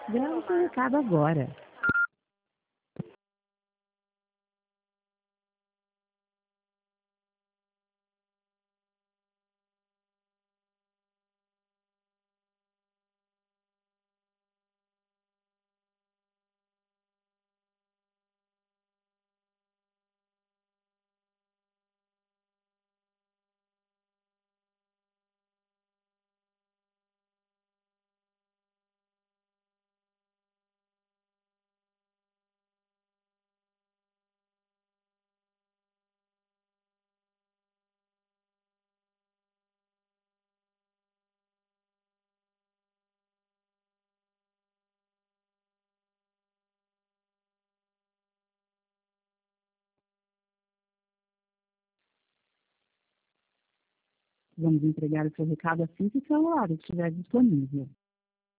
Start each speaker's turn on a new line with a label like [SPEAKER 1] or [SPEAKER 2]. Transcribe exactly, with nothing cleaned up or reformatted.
[SPEAKER 1] Grave seu recado agora. Vamos entregar o seu recado assim que o celular estiver disponível.